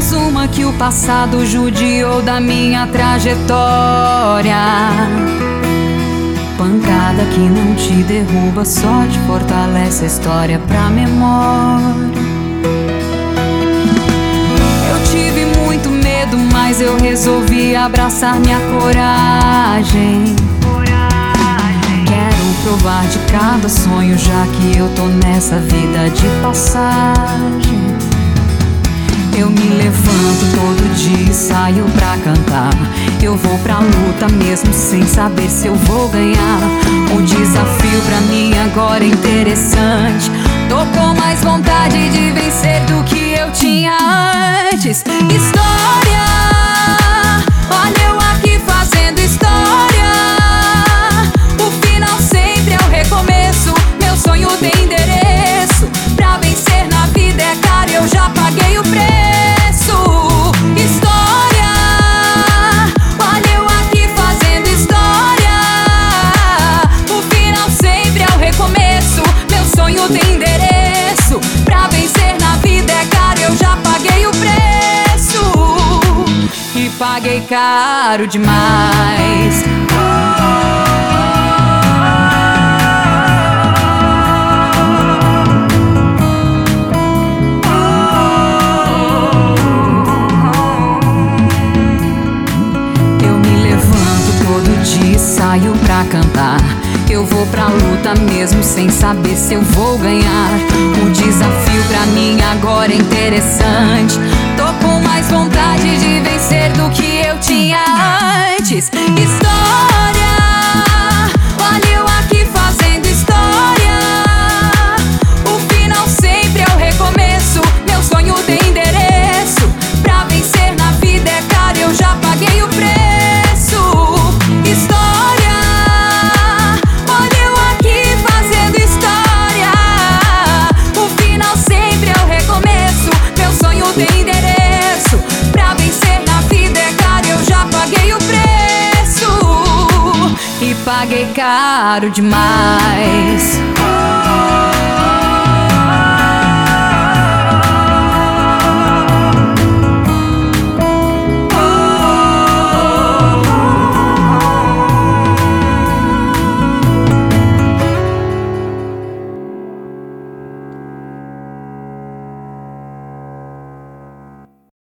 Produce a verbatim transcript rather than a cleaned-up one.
mais uma que o passado judiou da minha trajetória. Pancada que não te derruba, só te fortalece a história pra memória. Eu tive muito medo, mas eu resolvi abraçar minha coragem. Quero provar de cada sonho, já que eu tô nessa vida de passagem. Eu me levanto todo dia e saio pra cantar. Eu vou pra luta mesmo sem saber se eu vou ganhar. O desafio pra mim agora é interessante. Tô com mais vontade de vencer do que eu tinha antes. História, olha eu aqui fazendo história. O final sempre é o recomeço. Meu sonho tem endereço. Pra vencer na vida é caro, eu já paguei o preço. Tem endereço, pra vencer na vida é caro, eu já paguei o preço. E paguei caro demais. Eu me levanto todo dia e saio pra cantar. Eu vou pra luta mesmo sem saber se eu vou ganhar. O desafio pra mim agora é interessante. Tô com mais vontade de vencer do que eu tinha antes. História, olha eu aqui fazendo história. O final sempre é o recomeço. Meu sonho tem endereço. Pra vencer na vida é caro, eu já paguei o preço. Tem endereço, pra vencer na vida é caro, eu já paguei o preço. E paguei caro demais.